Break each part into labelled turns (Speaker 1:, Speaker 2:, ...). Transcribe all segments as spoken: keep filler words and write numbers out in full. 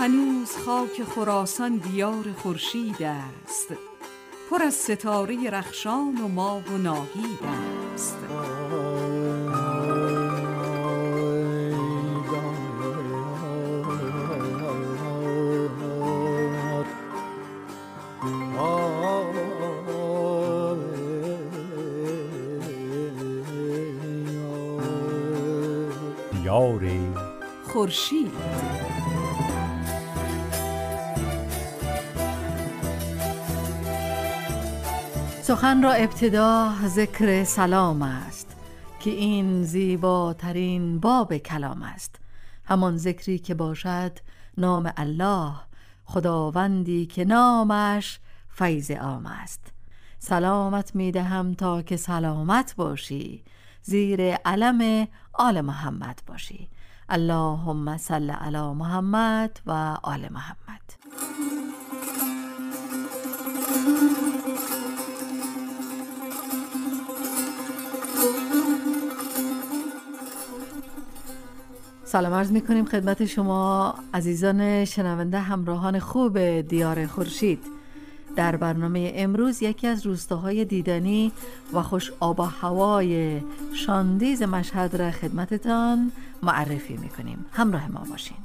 Speaker 1: هنوز خاک خراسان دیار خورشید است، پر از ستاره رخشان و ماه و ناهید است.
Speaker 2: دیار
Speaker 1: خورشید.
Speaker 3: سخن را ابتدا ذکر سلام است که این زیباترین باب کلام است. همان ذکری که باشد نام الله، خداوندی که نامش فیض عام است. سلامت میدهم تا که سلامت باشی، زیر علم آل محمد باشی. اللهم صل علی محمد و آل محمد. سلام عرض می کنیم خدمت شما عزیزان شنونده، همراهان خوب دیار خورشید. در برنامه امروز یکی از روستاهای دیدنی و خوش آب و هوای شاندیز مشهد را خدمتتان معرفی می کنیم. همراه ما باشین.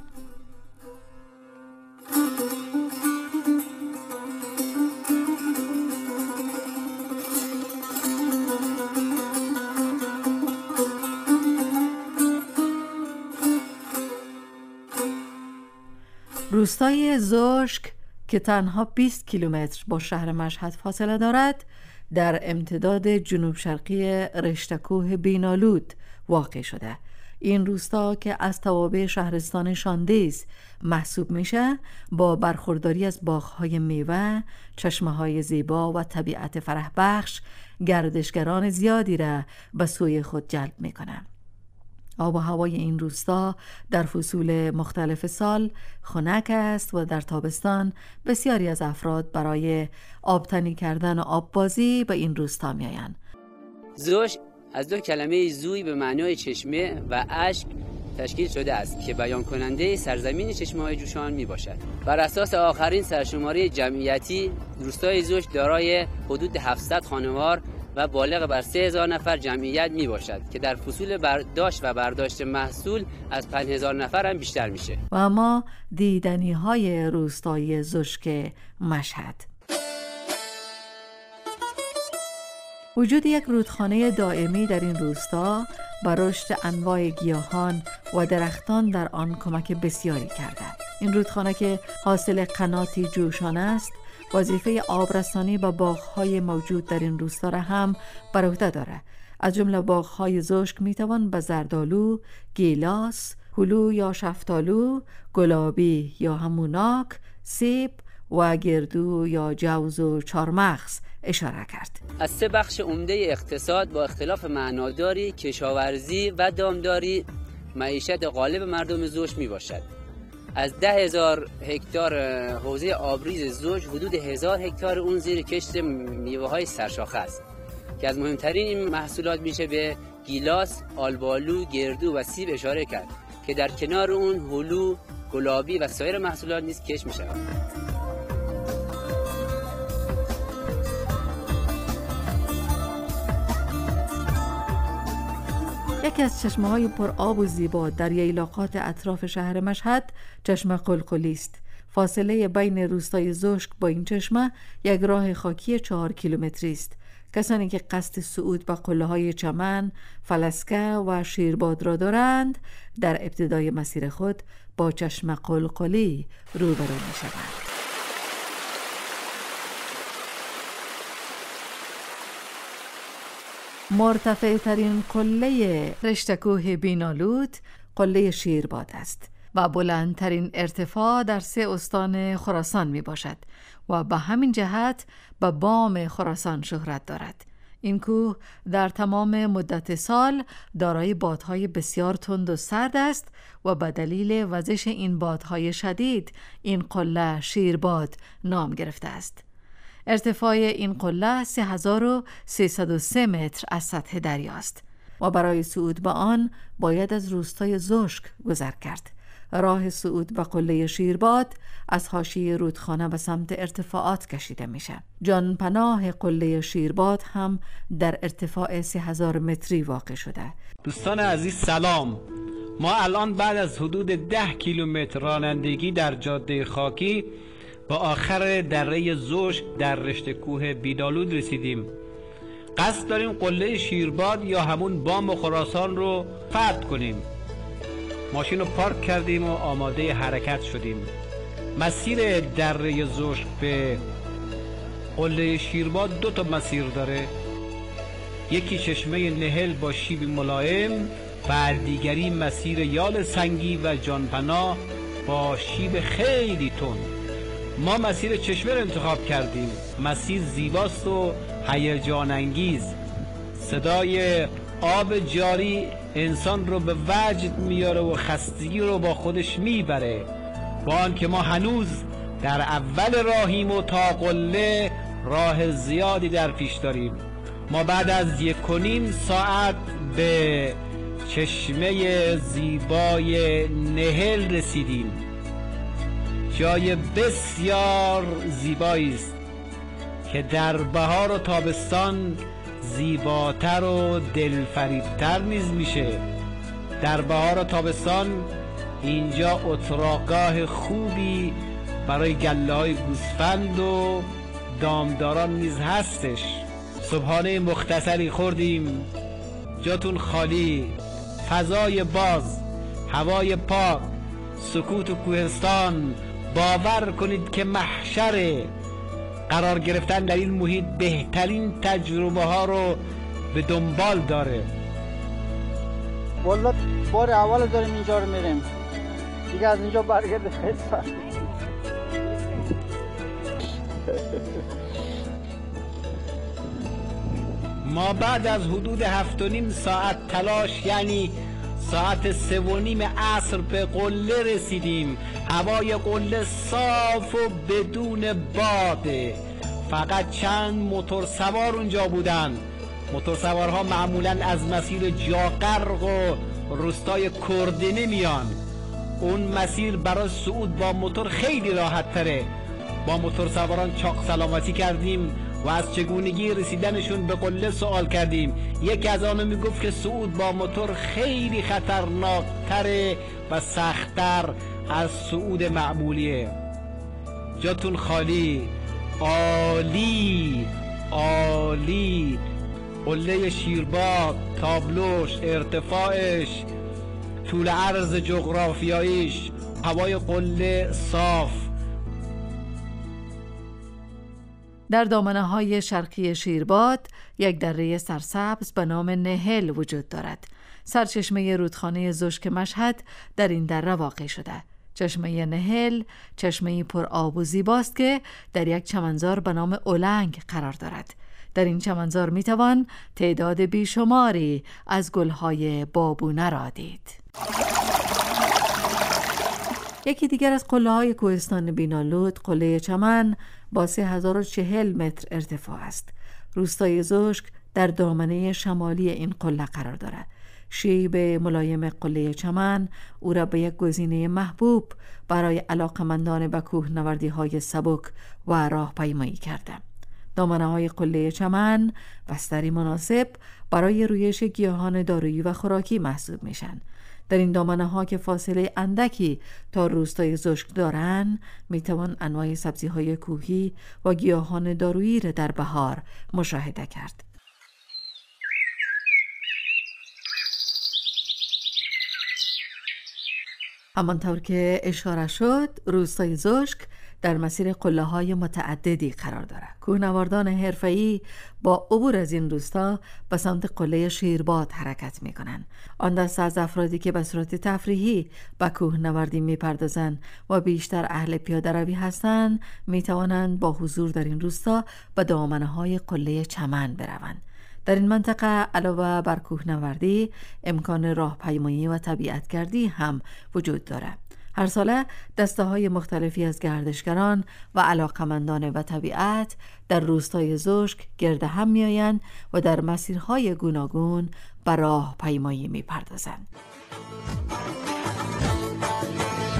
Speaker 3: روستای زوشک که تنها بیست کیلومتر با شهر مشهد فاصله دارد، در امتداد جنوب شرقی رشتکوه بینالود واقع شده. این روستا که از توابع شهرستان شاندیز محسوب میشه، با برخورداری از باغ‌های میوه، چشمه‌های زیبا و طبیعت فرح بخش، گردشگران زیادی را به سوی خود جلب میکنه. آب و هوای این روستا در فصول مختلف سال خنک است و در تابستان بسیاری از افراد برای آبتنی کردن و آببازی به این روستا میآیند.
Speaker 4: زوش از دو کلمه زوی به معنای چشمه و اشک تشکیل شده است که بیان کننده سرزمین چشمه‌های جوشان می باشد. بر اساس آخرین سرشماری جمعیتی، روستای زوش دارای حدود هفتصد خانوار و بالغ بر سه هزار نفر جمعیت می باشد که در فصول برداشت و برداشت محصول از پنج هزار نفر هم بیشتر میشه.
Speaker 3: و اما دیدنی های روستای زوشک مشهد. وجود یک رودخانه دائمی در این روستا بر رشد انواع گیاهان و درختان در آن کمک بسیاری کرده. این رودخانه که حاصل قناتی جوشان است، وظیفه آبرسانی به باغ‌های موجود در این روستا را هم بر عهده داره. از جمله باغ‌های زوشک میتوان به زردآلو، گیلاس، هلو یا شفتالو، گلابی یا هموناک، سیب و گردو یا جوز و چارمغز اشاره کرد.
Speaker 4: از سه بخش عمده اقتصاد با اختلاف معناداری، کشاورزی و دامداری معیشت غالب مردم زوج می باشد. از ده هزار هکتار حوزه آبریز زوج، حدود هزار هکتار اون زیر کشت میوه های سرشاخه است که از مهمترین این محصولات میشه به گیلاس، آلبالو، گردو و سیب اشاره کرد که در کنار اون هلو، گلابی و سایر محصولات نیز کشت میشه.
Speaker 3: یکی از چشمه‌های پر آب و زیبا در ییلاقات اطراف شهر مشهد چشمه قلقلی است. فاصله بین روستای زوشک با این چشمه یک راه خاکی چهار کیلومتری است. کسانی که قصد صعود به قله‌های چمن، فلسکه و شیرباد را دارند، در ابتدای مسیر خود با چشمه قلقلی روبرو می‌شوند. مرتفع ترین قله رشتکوه بینالود قله شیرباد است و بلندترین ارتفاع در سه استان خراسان می باشد و به همین جهت به بام خراسان شهرت دارد. این کوه در تمام مدت سال دارای بادهای بسیار تند و سرد است و به دلیل وزش این بادهای شدید این قله شیرباد نام گرفته است. ارتفاع این قله سه هزار و سیصد و سه متر از سطح دریاست و برای صعود به آن باید از روستای زوشک گذر کرد. راه صعود به قله شیرباد از حاشیه رودخانه به سمت ارتفاعات کشیده میشه. جانپناه قله شیرباد هم در ارتفاع سه هزار متری واقع شده.
Speaker 2: دوستان عزیز سلام. ما الان بعد از حدود ده کیلومتر رانندگی در جاده خاکی به آخر دره زوشک در رشته کوه بینالود رسیدیم. قصد داریم قله شیرباد یا همون بام خراسان رو فتح کنیم. ماشین رو پارک کردیم و آماده حرکت شدیم. مسیر دره زوشک به قله شیرباد دو تا مسیر داره. یکی چشمه نهل با شیب ملایم و دیگری مسیر یال سنگی و جانپناه با شیب خیلی تند. ما مسیر چشمه رو انتخاب کردیم. مسیر زیباست و هیجان انگیز. صدای آب جاری انسان رو به وجد میاره و خستگی رو با خودش میبره. با آنکه ما هنوز در اول راهیم و تا قله راه زیادی در پیش داریم. ما بعد از یک و نیم ساعت به چشمه زیبای نهل رسیدیم. جای بسیار زیبایی است که در بهار و تابستان زیباتر و دلفریبتر نیز میشه. در بهار و تابستان اینجا اتراقگاه خوبی برای گله های گوسفند و دامداران نیز هستش. صبحانه مختصری خوردیم. جاتون خالی، فضای باز، هوای پاک، سکوت و کوهستان. باور کنید که محشره. قرار گرفتن در این محیط بهترین تجربه ها رو به دنبال داره.
Speaker 5: والله بار اول داریم اینجا رو میریم، دیگه از اینجا برگرده خیلی سخت.
Speaker 2: ما بعد از حدود هفت و نیم ساعت تلاش، یعنی ساعت سه و نیم عصر به قله رسیدیم. هوای قله صاف و بدون باده. فقط چند موتور سوار اونجا بودن. موتور سوارها معمولاً از مسیر جاغرق و روستای کردنه میان. اون مسیر برای صعود با موتور خیلی راحت تره. با موتور سواران چاق سلامتی کردیم و از چگونگی رسیدنشون به قله سوال کردیم. یکی از آنها میگفت که صعود با موتور خیلی خطرناکتره و سختتر از صعود معمولیه. جاتون خالی. عالی عالی. قله شیرباد، تابلوش، ارتفاعش، طول عرض جغرافیاییش، هوای قله صاف.
Speaker 3: در دامنه های شرقی شیرباد یک دره سرسبز به نام نهل وجود دارد. سرچشمه رودخانه زوشک مشهد در این دره واقع شده. چشمه نهل چشمه پر آب و زیباست که در یک چمنزار به نام اولنگ قرار دارد. در این چمنزار میتوان تعداد بیشماری از گلهای بابونه را دید. یکی دیگر از قله های کوهستان بینالود، قله چمن، با سه هزار و چهل متر ارتفاع است. روستای زوشک در دامنه شمالی این قله قرار دارد. شیب ملایم قله چمن او را به یک گزینه محبوب برای علاقمندان به کوهنوردی های سبک و راهپیمایی کرده. دامنه های قله چمن بستری مناسب برای رویش گیاهان دارویی و خوراکی محسوب میشن. در این دامنه ها که فاصله اندکی تا روستای زوشک دارند، میتوان انواع سبزی های کوهی و گیاهان دارویی را در بهار مشاهده کرد. همانطور که اشاره شد، روستای زوشک در مسیر قله های متعددی قرار دارد. کوهنوردان حرفه‌ای با عبور از این روستا به سمت قله شیرباد حرکت می کنند. آن دست از افرادی که به صورت تفریحی به کوهنوردی می پردازند و بیشتر اهل پیاده روی هستند، می توانند با حضور در این روستا به دامنه های قله چمن بروند. در این منطقه علاوه بر کوهنوردی، امکان راهپیمایی و طبیعتگردی هم وجود دارد. هر ساله دسته های مختلفی از گردشگران و علاقمندان به طبیعت در روستای زوشک گرد هم می آیند و در مسیرهای گوناگون به راهپیمایی می پردازند.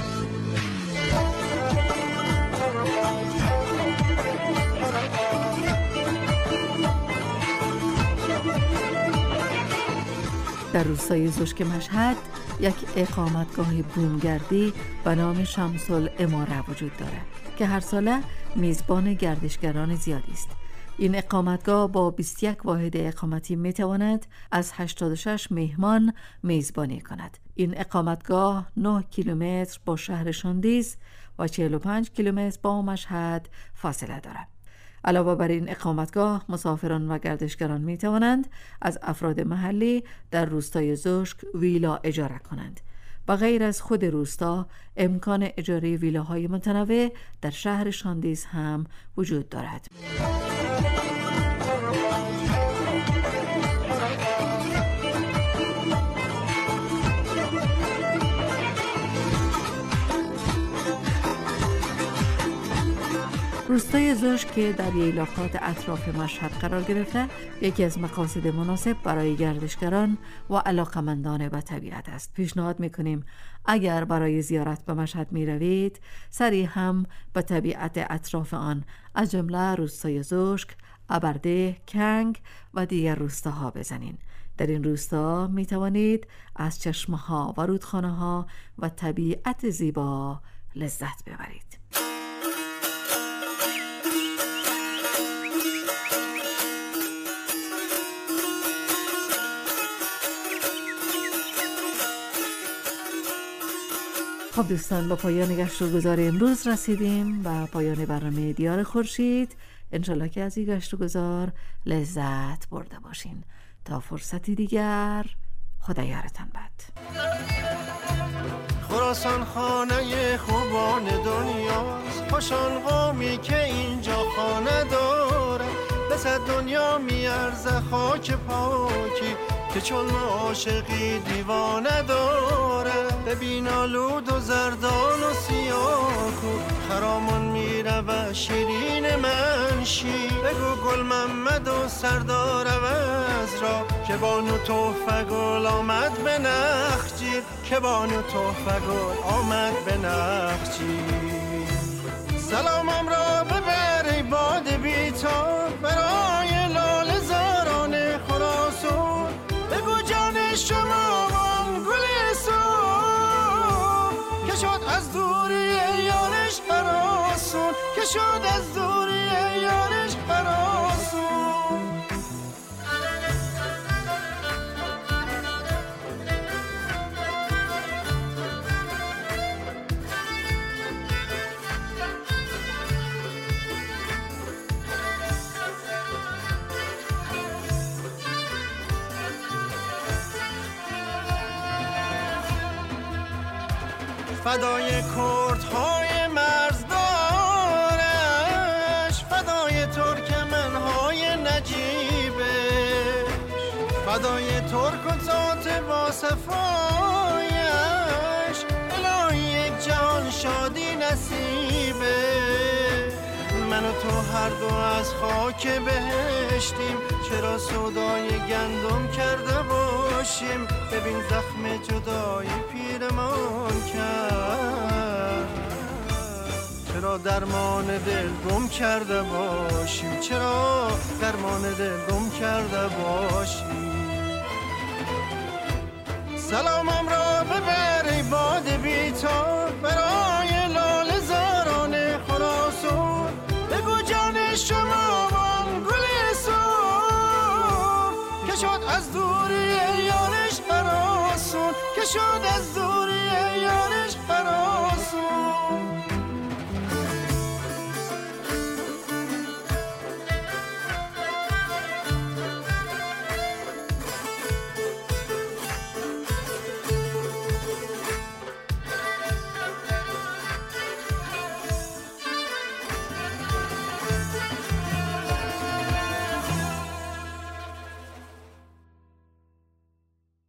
Speaker 3: در روستای زوشک مشهد یک اقامتگاه بومگردی به نام شمس العماره وجود دارد که هر ساله میزبان گردشگران زیادی است. این اقامتگاه با بیست و یک واحد اقامتی میتواند از هشتاد و شش مهمان میزبانی کند. این اقامتگاه نه کیلومتر با شهر شاندیز و چهل و پنج کیلومتر با مشهد فاصله دارد. علاوه بر این اقامتگاه، مسافران و گردشگران می توانند از افراد محلی در روستای زوشک ویلا اجاره کنند. و غیر از خود روستا، امکان اجاره ویلاهای متنوع در شهر شاندیز هم وجود دارد. روستای زوشک که در ییلاقات اطراف مشهد قرار گرفته، یکی از مقاصد مناسب برای گردشگران و علاقمندان به طبیعت است. پیشنهاد میکنیم اگر برای زیارت به مشهد می روید، سری هم به طبیعت اطراف آن از جمله روستای زوشک، ابرده، کنگ و دیگر روستاها بزنین. در این روستا می توانید از چشمه ها و رودخانه ها و طبیعت زیبا لذت ببرید. خب دوستان، با پایان گشت و گذار امروز رسیدیم و پایان برنامه دیار خورشید. انشالله که از این گشت و گذار لذت برده باشین. تا فرصتی دیگر، خدا یارتان بد.
Speaker 6: خراسان خانه خوبان دنیاست، خوشان قومی که اینجا خانه داره. به صد دنیا میارزه خاک پاکی که چون عاشقی دیوانه داره. ببین آلود و زردان و سیاکو خرامون میره و شیرین منشی. بگو گل محمد و سردار عوض را که بانو تحفه گل آمد به نخجیر، که بانو تحفه گل آمد به نخجیر. سلامم را ببر ای باد بیتار برای لاله زاران خراسان. بگو جان شما من گل سون که شد از دوری یارش هراسون، که شد از دوری یارش هراسون. فدای کردهای مرزدارش، فدای ترکمنهای نجیبش، فدای ترک و ذات با صفایش. الهی یک جهان شادی نصیبه. من و تو هر دو از خاک بهشتیم، چرا سودای گندم کرده باشیم. ببین زخم جدای پیرمان کرد، چرا درمان دل گم کرده باشیم، چرا درمان دل گم کرده باشیم. سلامم را ببر ای باد بیتار برای لاله زاران خراسان. بگو جان شما من گل سون که شد از دوری یارش هراسون، که شد از دوری یارش هراسون.